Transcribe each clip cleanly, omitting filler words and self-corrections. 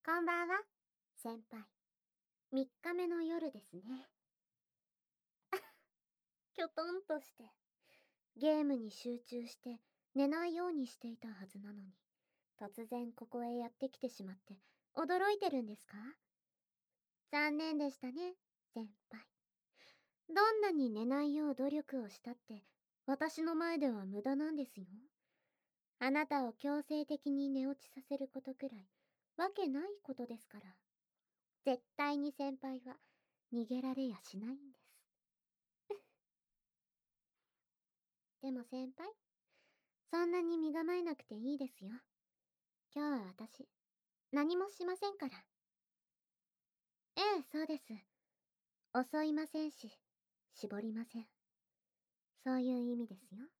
こんばんは、先輩。3日目の夜ですね。きょとんとして、ゲームに集中して寝ないようにしていたはずなのに、突然ここへやってきてしまって驚いてるんですか？残念でしたね、先輩。どんなに寝ないよう努力をしたって、私の前では無駄なんですよ。あなたを強制的に寝落ちさせることくらい、わけないことですから。絶対に先輩は逃げられやしないんです。でも先輩、そんなに身構えなくていいですよ。今日は私、何もしませんから。ええ、そうです。襲いませんし、絞りません。そういう意味ですよ。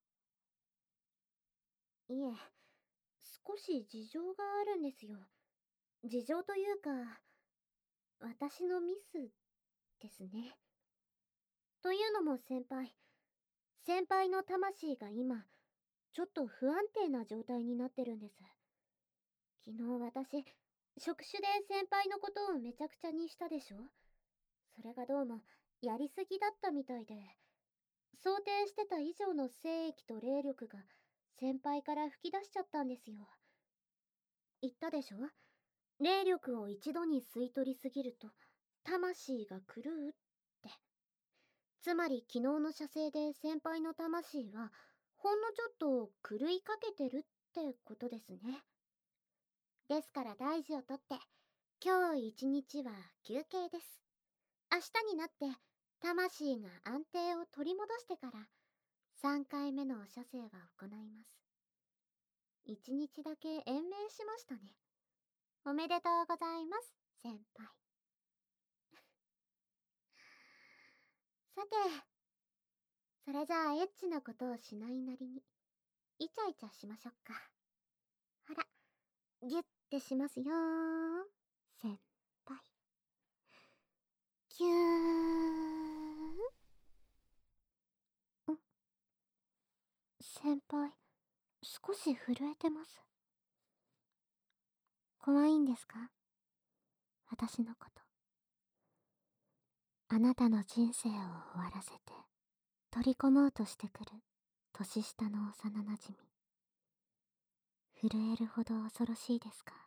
いえ、少し事情があるんですよ。事情というか、私のミスですね。というのも先輩の魂が今、ちょっと不安定な状態になってるんです。昨日私、職種で先輩のことをめちゃくちゃにしたでしょ？それがどうも、やりすぎだったみたいで、想定してた以上の精液と霊力が先輩から吹き出しちゃったんですよ。言ったでしょ？霊力を一度に吸い取りすぎると、魂が狂うって。つまり昨日の射精で先輩の魂は、ほんのちょっと狂いかけてるってことですね。ですから大事をとって、今日一日は休憩です。明日になって魂が安定を取り戻してから3回目の射精は行います。1日だけ延命しましたね。おめでとうございます、先輩。さて、それじゃあエッチなことをしないなりにイチャイチャしましょっか。ほら、ギュッてしますよー、先輩。キューん。先輩、少し震えてます。怖いんですか？私のこと。あなたの人生を終わらせて取り込もうとしてくる年下の幼なじみ。震えるほど恐ろしいですか？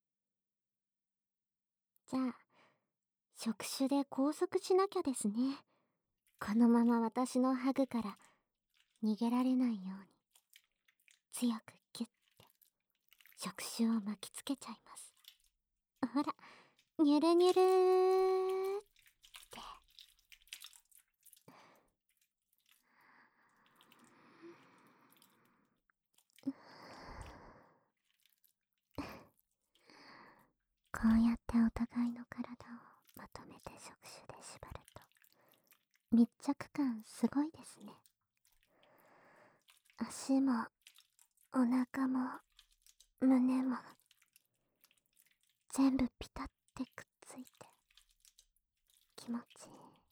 じゃあ、触手で拘束しなきゃですね。このまま私のハグから逃げられないように、強くギュッて触手を巻きつけちゃいます。ほら、ニュルニュルーって。こうやってお互いの体をまとめて触手で縛ると、密着感すごいですね。足もお腹も胸も全部ピタってくっついて気持ちいい。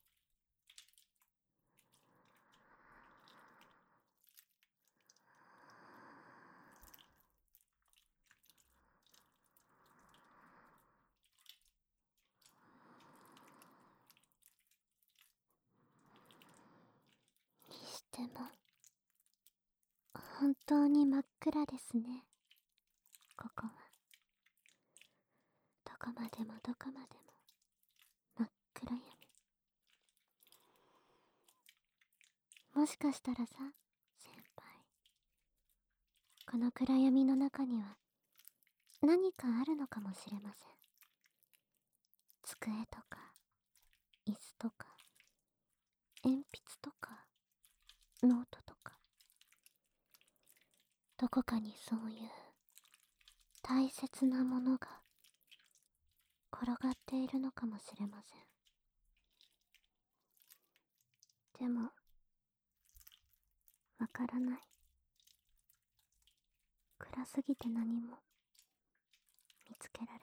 にしても本当に真っ暗ですね。ここはどこまでもどこまでも真っ暗闇。もしかしたらさ、先輩、この暗闇の中には何かあるのかもしれません。机とか椅子とか鉛筆とかノートとか、どこかにそういう大切なものが転がっているのかもしれません。でもわからない。暗すぎて何も見つけられない。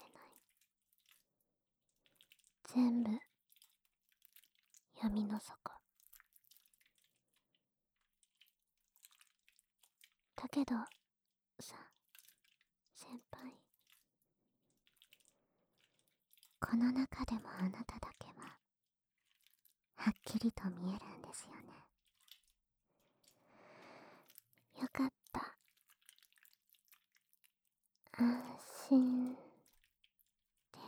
全部闇の底。だけどさ、先輩、 この中でもあなただけははっきりと見えるんですよね。よかった。安心です。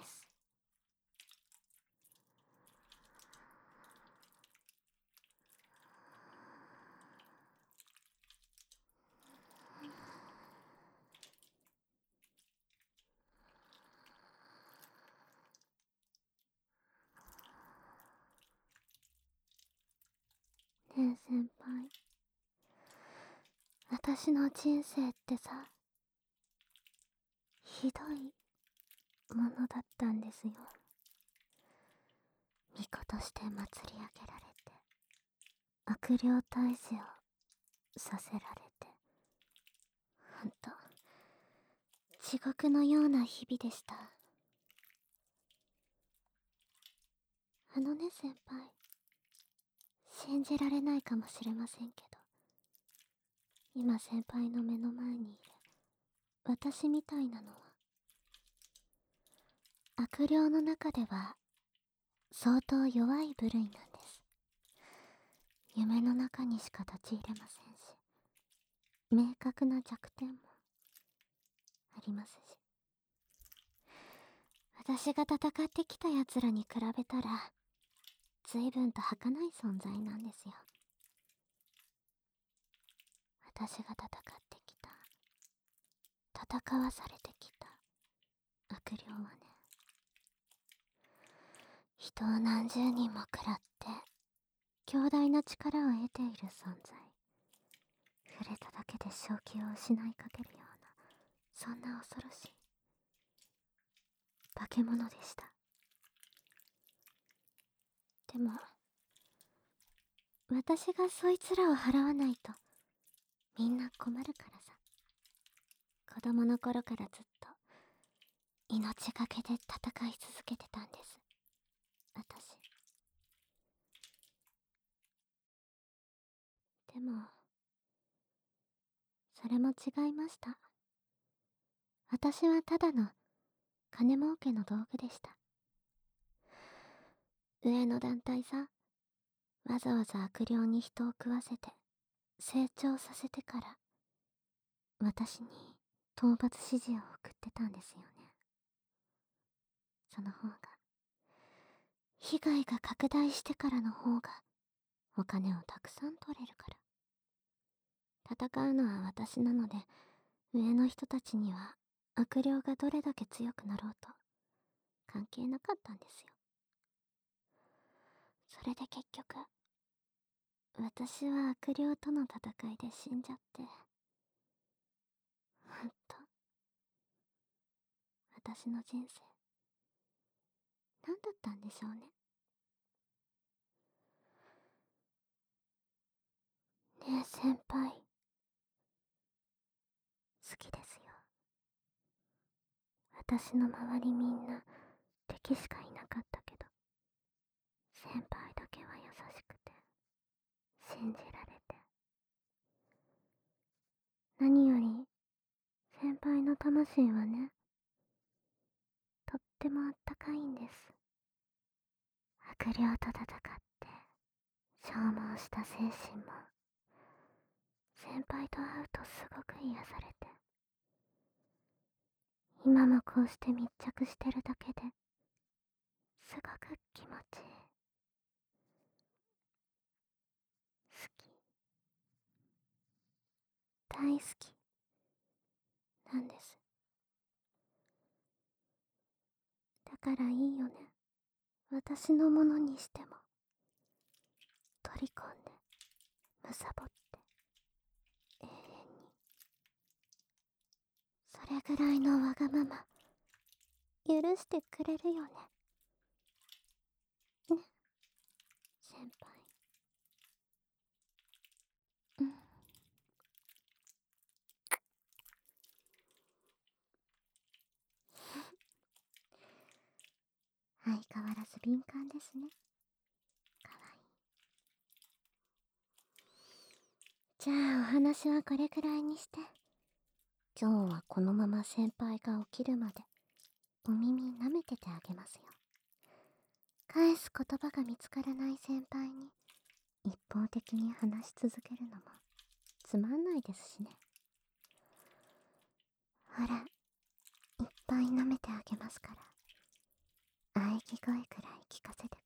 ねえ先輩、私の人生ってさ、ひどいものだったんですよ。巫女として祭り上げられて、悪霊退治をさせられて、ほんと地獄のような日々でした。あのね先輩、信じられないかもしれませんけど、今先輩の目の前にいる私みたいなのは、悪霊の中では相当弱い部類なんです。夢の中にしか立ち入れませんし、明確な弱点もありますし、私が戦ってきた奴らに比べたら随分と儚い存在なんですよ。私が戦ってきた、戦わされてきた悪霊はね、人を何十人も食らって強大な力を得ている存在。触れただけで正気を失いかけるような、そんな恐ろしい化け物でした。でも私がそいつらを払わないとみんな困るからさ。子供の頃からずっと命がけで戦い続けてたんです、私。でもそれも違いました。私はただの金儲けの道具でした。上の団体さ、わざわざ悪霊に人を食わせて成長させてから私に討伐指示を送ってたんですよね。その方が、被害が拡大してからの方がお金をたくさん取れるから。戦うのは私なので、上の人たちには悪霊がどれだけ強くなろうと関係なかったんですよ。それで結局私は悪霊との戦いで死んじゃって、ほんと私の人生何だったんでしょうね。ねえ先輩、好きですよ。私の周りみんな敵しかいなかったけど、先輩だけは優しくて信じられて、何より先輩の魂はね、とってもあったかいんです。悪霊と戦って消耗した精神も先輩と会うとすごく癒されて、今もこうして密着してるだけですごく気持ちいい。好き、大好きなんです。だからいいよね、私のものにしても取り込んでむさぼって永遠に。それぐらいのわがまま許してくれるよね。ね、先輩。うん。相変わらず敏感ですね。かわいい。じゃあお話はこれくらいにして、今日はこのまま先輩が起きるまでお耳舐めててあげますよ。 返す言葉が見つからない先輩に一方的に話し続けるのもつまんないですしね。ほら、いっぱい舐めてあげますから、喘ぎ声くらい聞かせて